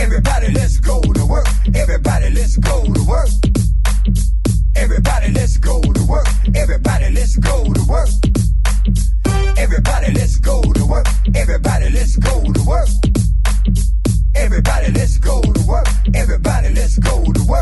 Everybody, let's go to work. Everybody, let's go to work. Everybody, let's go to work. Everybody, let's go to work. Everybody, let's go to work. Everybody, let's go to work. Everybody, let's go to work. Everybody, let's go to work.